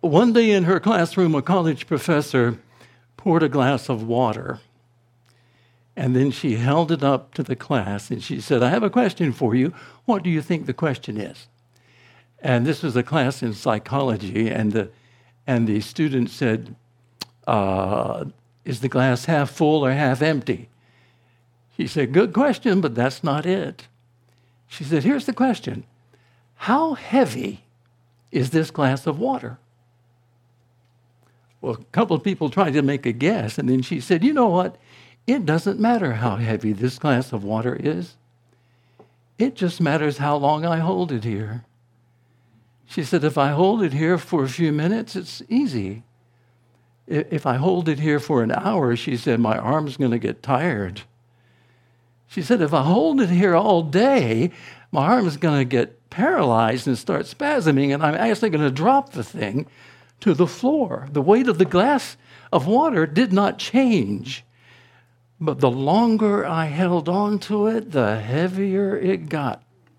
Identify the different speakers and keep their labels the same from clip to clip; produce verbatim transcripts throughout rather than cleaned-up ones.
Speaker 1: one day in her classroom, a college professor poured a glass of water, and then she held it up to the class, and she said, I have a question for you. What do you think the question is? And this was a class in psychology, and the, and the student said, uh, is the glass half full or half empty? She said, good question, but that's not it. She said, here's the question. How heavy is this glass of water? Well, a couple of people tried to make a guess, and then she said, you know what? It doesn't matter how heavy this glass of water is. It just matters how long I hold it here. She said, if I hold it here for a few minutes, it's easy. If I hold it here for an hour, she said, my arm's going to get tired. She said, if I hold it here all day, my arm's going to get paralyzed and start spasming, and I'm actually going to drop the thing to the floor. The weight of the glass of water did not change. But the longer I held on to it, the heavier it got.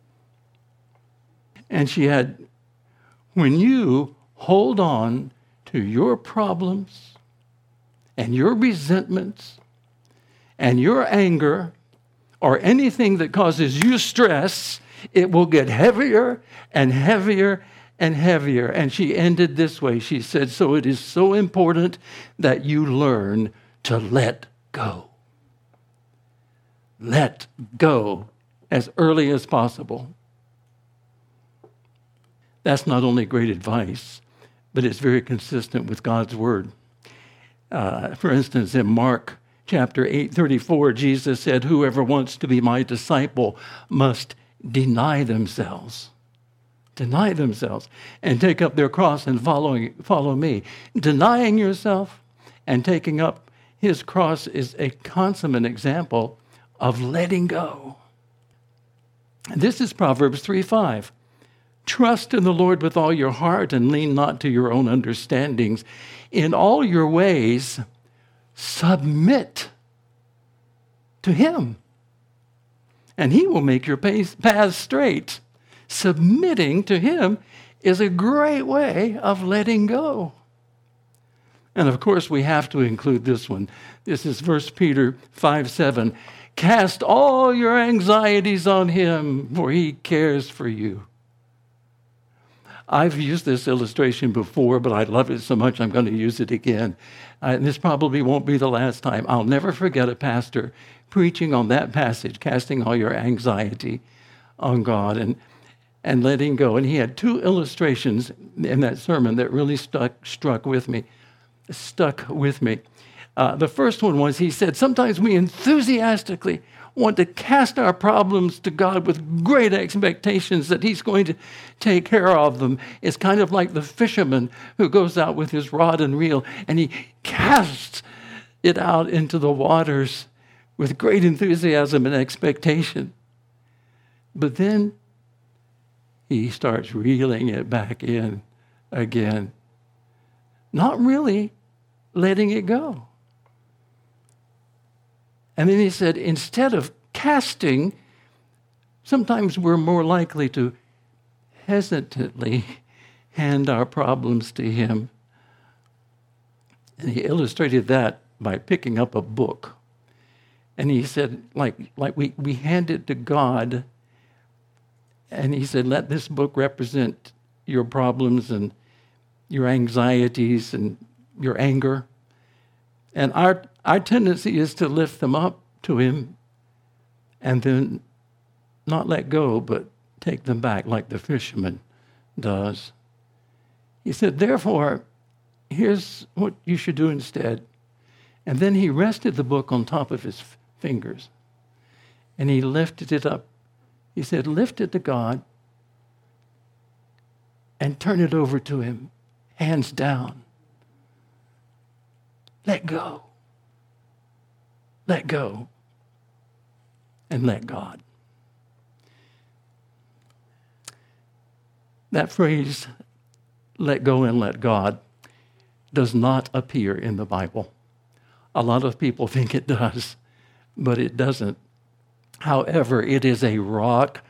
Speaker 1: And she had, when you hold on to your problems and your resentments and your anger or anything that causes you stress, it will get heavier and heavier and heavier. And she ended this way. She said, so it is so important that you learn to let go. Let go as early as possible. That's not only great advice, but it's very consistent with God's word. Uh, for instance, in Mark chapter eight thirty-four, Jesus said, whoever wants to be my disciple must deny themselves. Deny themselves and take up their cross and follow, follow me. Denying yourself and taking up his cross is a consummate example of letting go. And this is Proverbs three five. Trust in the Lord with all your heart and lean not to your own understandings. In all your ways, submit to him, and he will make your paths straight. Submitting to him is a great way of letting go. And of course, we have to include this one. This is First Peter five seven. Cast all your anxieties on him, for he cares for you. I've used this illustration before, but I love it so much I'm going to use it again. Uh, and this probably won't be the last time. I'll never forget a pastor preaching on that passage, casting all your anxiety on God and, and letting go. And he had two illustrations in that sermon that really stuck struck with me, stuck with me. Uh, the first one was, he said, sometimes we enthusiastically want to cast our problems to God with great expectations that he's going to take care of them. It's kind of like the fisherman who goes out with his rod and reel and he casts it out into the waters with great enthusiasm and expectation. But then he starts reeling it back in again, not really letting it go. And then he said, instead of casting, sometimes we're more likely to hesitantly hand our problems to him. And he illustrated that by picking up a book. And he said, like, like we, we hand it to God, and he said, let this book represent your problems and your anxieties and your anger. And our Our tendency is to lift them up to him and then not let go, but take them back like the fisherman does. He said, therefore, here's what you should do instead. And then he rested the book on top of his f- fingers, and he lifted it up. He said, lift it to God and turn it over to him, hands down. Let go. Let go and let God. That phrase, let go and let God, does not appear in the Bible. A lot of people think it does, but it doesn't. However, it is a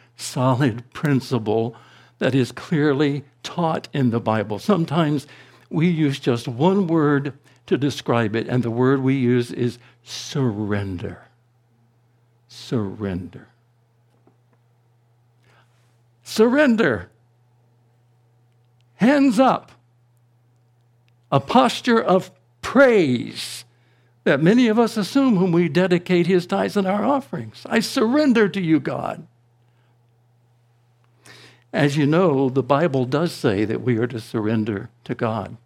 Speaker 1: rock-solid principle that is clearly taught in the Bible. Sometimes we use just one word to describe it, and the word we use is surrender. Surrender. Surrender. Hands up. A posture of praise that many of us assume when we dedicate his tithes and our offerings. I surrender to you, God. As you know, the Bible does say that we are to surrender to God.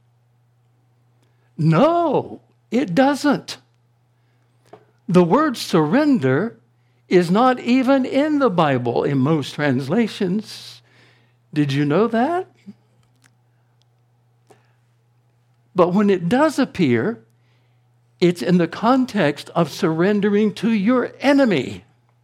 Speaker 1: No, it doesn't. The word surrender is not even in the Bible in most translations. Did you know that? But when it does appear, it's in the context of surrendering to your enemy.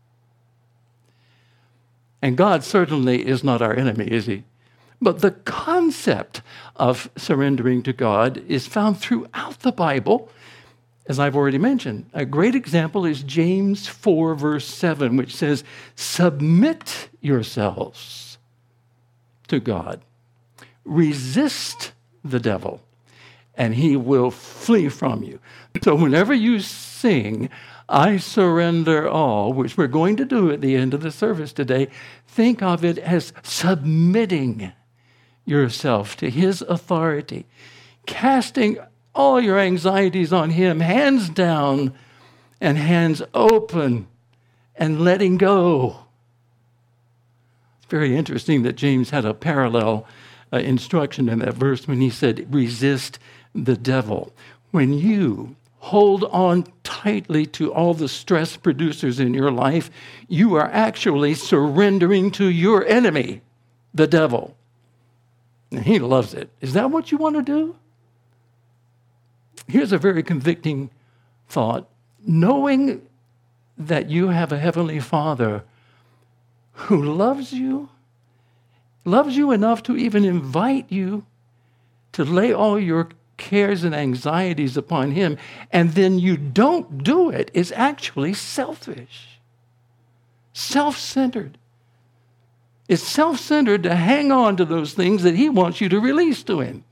Speaker 1: And God certainly is not our enemy, is he? But the concept of surrendering to God is found throughout the Bible, as I've already mentioned. A great example is James four, verse seven, which says, submit yourselves to God. Resist the devil, and he will flee from you. So whenever you sing, I surrender all, which we're going to do at the end of the service today, think of it as submitting yourself to his authority, casting all your anxieties on him, hands down and hands open, and letting go. It's very interesting that James had a parallel uh, instruction in that verse when he said, resist the devil. When you hold on tightly to all the stress producers in your life, you are actually surrendering to your enemy, the devil. And he loves it. Is that what you want to do? Here's a very convicting thought. Knowing that you have a heavenly Father who loves you, loves you enough to even invite you to lay all your cares and anxieties upon him, and then you don't do it, is actually selfish, self-centered. It's self-centered to hang on to those things that he wants you to release to him.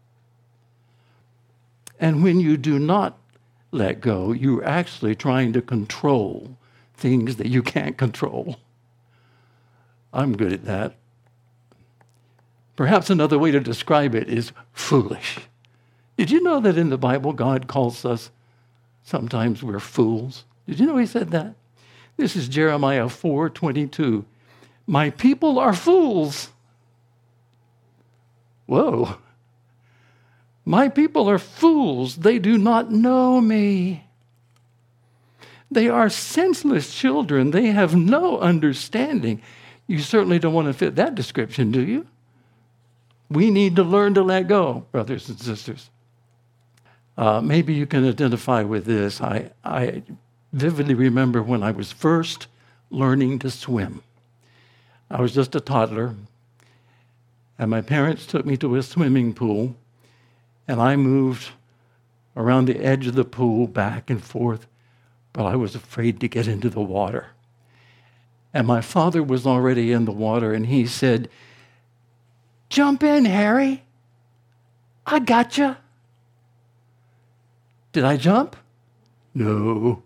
Speaker 1: And when you do not let go, you're actually trying to control things that you can't control. I'm good at that. Perhaps another way to describe it is foolish. Did you know that in the Bible, God calls us, sometimes we're fools? Did you know he said that? This is Jeremiah four twenty-two. My people are fools. Whoa. My people are fools. They do not know me. They are senseless children. They have no understanding. You certainly don't want to fit that description, do you? We need to learn to let go, brothers and sisters. Uh, maybe you can identify with this. I, I vividly remember when I was first learning to swim. I was just a toddler, and my parents took me to a swimming pool, and I moved around the edge of the pool back and forth, but I was afraid to get into the water. And my father was already in the water, and he said, jump in, Harry. I got you. Did I jump? No.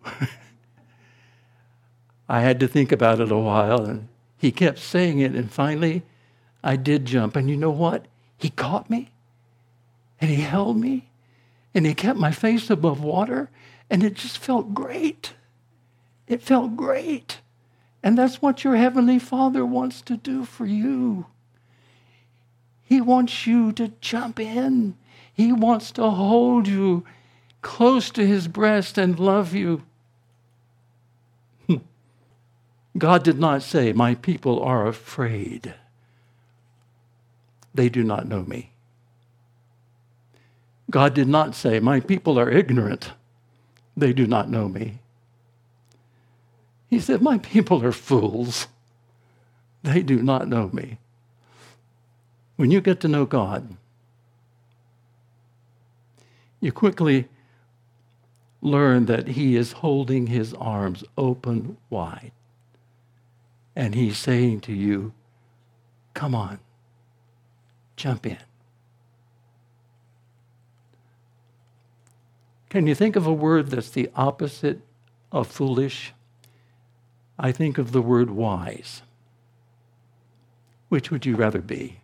Speaker 1: I had to think about it a while, and he kept saying it, and finally I did jump. And you know what? He caught me, and he held me, and he kept my face above water, and it just felt great. It felt great. And that's what your Heavenly Father wants to do for you. He wants you to jump in. He wants to hold you close to his breast and love you. God did not say, my people are afraid. They do not know me. God did not say, my people are ignorant. They do not know me. He said, my people are fools. They do not know me. When you get to know God, you quickly learn that he is holding his arms open wide. And he's saying to you, come on, jump in. Can you think of a word that's the opposite of foolish? I think of the word wise. Which would you rather be?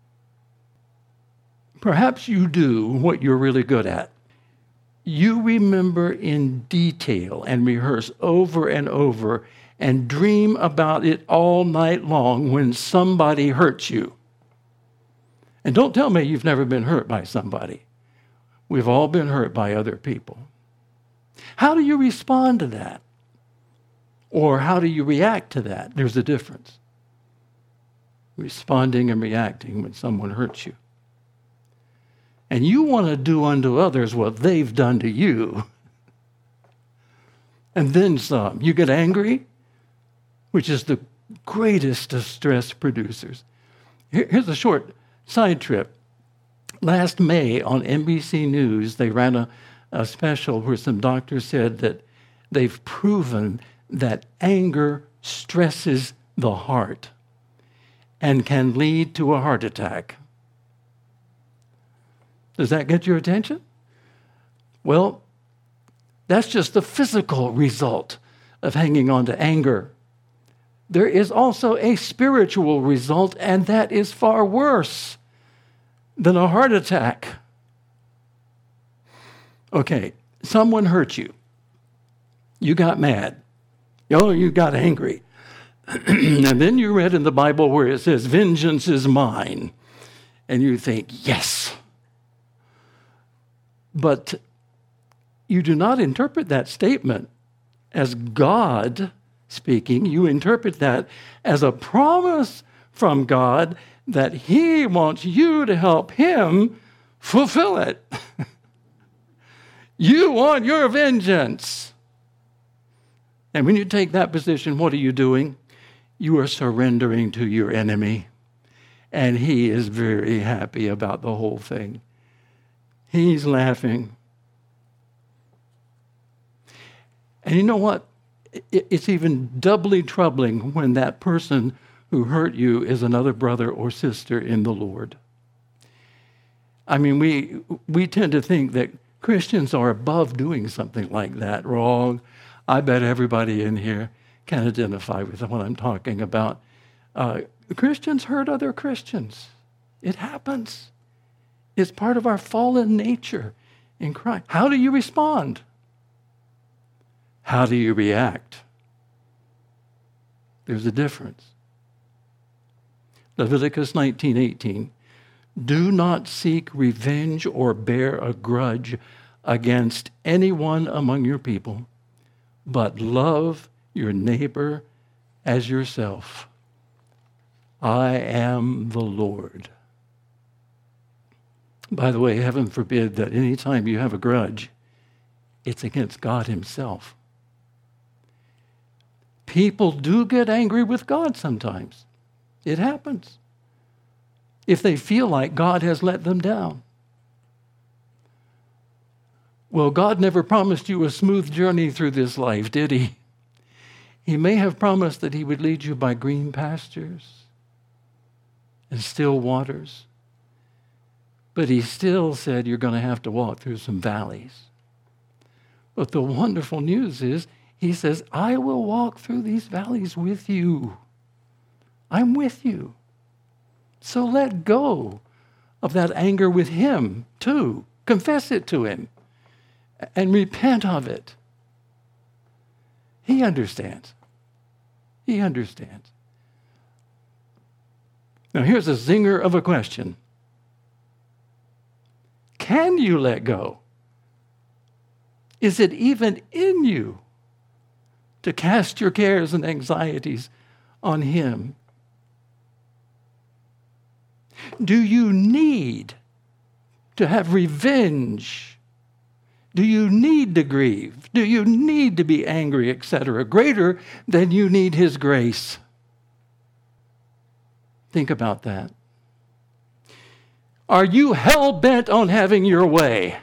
Speaker 1: Perhaps you do what you're really good at. You remember in detail and rehearse over and over and dream about it all night long when somebody hurts you. And don't tell me you've never been hurt by somebody. We've all been hurt by other people. How do you respond to that? Or how do you react to that? There's a difference. Responding and reacting when someone hurts you. And you want to do unto others what they've done to you. And then some. You get angry, which is the greatest of stress producers. Here's a short side trip. Last May on N B C News, they ran a, a special where some doctors said that they've proven that anger stresses the heart and can lead to a heart attack. Does that get your attention? Well, that's just the physical result of hanging on to anger. There is also a spiritual result, and that is far worse than a heart attack. Okay, someone hurt you. You got mad. Oh, you got angry. And then you read in the Bible where it says, vengeance is mine. And you think, yes. But you do not interpret that statement as God speaking. You interpret that as a promise from God that he wants you to help him fulfill it. You want your vengeance. And when you take that position, what are you doing? You are surrendering to your enemy. And he is very happy about the whole thing. He's laughing. And you know what? It's even doubly troubling when that person who hurt you is another brother or sister in the Lord. I mean, we we tend to think that Christians are above doing something like that. Wrong. I bet everybody in here can identify with what I'm talking about. Uh, Christians hurt other Christians. It happens. It's part of our fallen nature in Christ. How do you respond? How do you react? There's a difference. Leviticus nineteen eighteen. Do not seek revenge or bear a grudge against anyone among your people, but love your neighbor as yourself. I am the Lord. By the way, heaven forbid that any time you have a grudge, it's against God himself. People do get angry with God sometimes. It happens. If they feel like God has let them down. Well, God never promised you a smooth journey through this life, did he? He may have promised that he would lead you by green pastures and still waters. But he still said you're going to have to walk through some valleys. But the wonderful news is, he says, I will walk through these valleys with you. I'm with you. So let go of that anger with him, too. Confess it to him and repent of it. He understands. He understands. Now, here's a zinger of a question. Can you let go? Is it even in you to cast your cares and anxieties on him? Do you need to have revenge? Do you need to grieve? Do you need to be angry, et cetera, greater than you need his grace? Think about that. Are you hell-bent on having your way?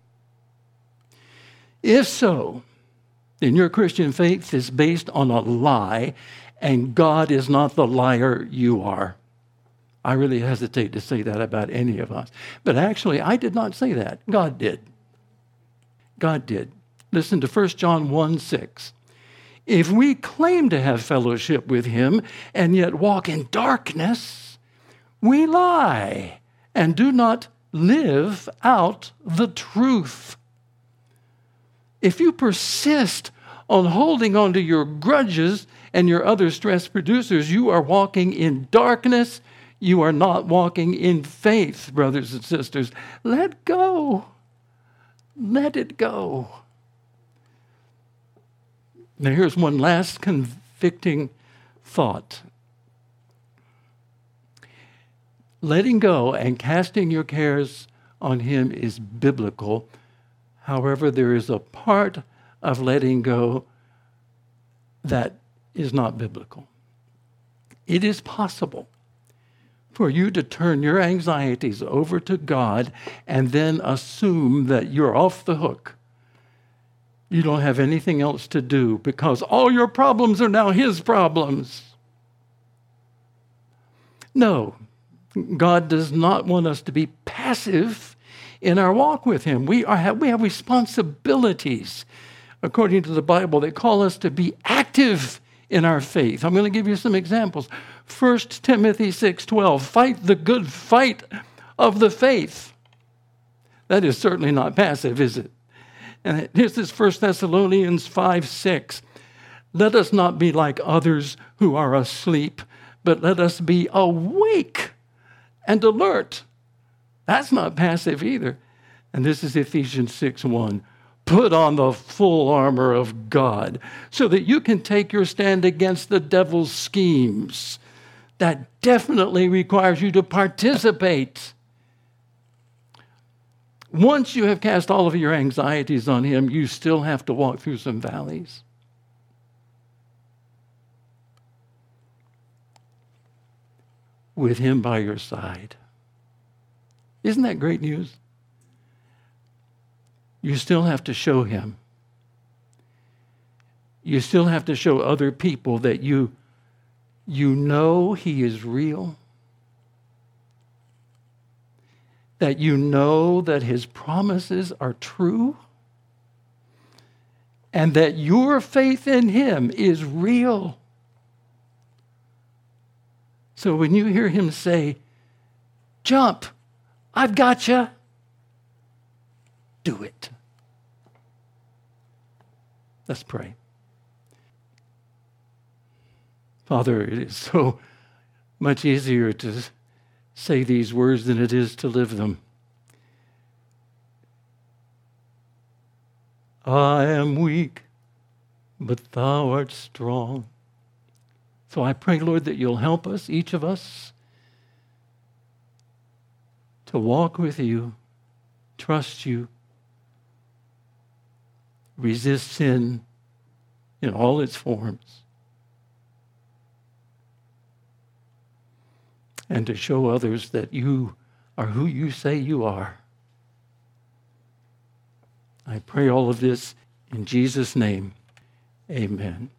Speaker 1: If so, then your Christian faith is based on a lie, and God is not the liar you are. I really hesitate to say that about any of us. But actually, I did not say that. God did. God did. Listen to First John one six. If we claim to have fellowship with him and yet walk in darkness, we lie and do not live out the truth. If you persist on holding on to your grudges and your other stress producers, you are walking in darkness. You are not walking in faith, brothers and sisters. Let go. Let it go. Now, here's one last convicting thought. Letting go and casting your cares on him is biblical. However, there is a part of letting go that is not biblical. It is possible for you to turn your anxieties over to God and then assume that you're off the hook. You don't have anything else to do because all your problems are now his problems. No, God does not want us to be passive in our walk with him. We, are, we have responsibilities, according to the Bible, that call us to be active in our faith. I'm going to give you some examples. First Timothy six twelve, fight the good fight of the faith. That is certainly not passive, is it? And here's this First Thessalonians five six. Let us not be like others who are asleep, but let us be awake and alert. That's not passive either. And this is Ephesians six one. Put on the full armor of God so that you can take your stand against the devil's schemes. That definitely requires you to participate. Once you have cast all of your anxieties on him, you still have to walk through some valleys. With him by your side. Isn't that great news? You still have to show him. You still have to show other people that you, you know he is real. That you know that his promises are true. And that your faith in him is real. So when you hear him say, jump, I've got you, do it. Let's pray. Father, it is so much easier to say these words than it is to live them. I am weak, but thou art strong. So I pray, Lord, that you'll help us, each of us, to walk with you, trust you, resist sin in all its forms, and to show others that you are who you say you are. I pray all of this in Jesus' name. Amen.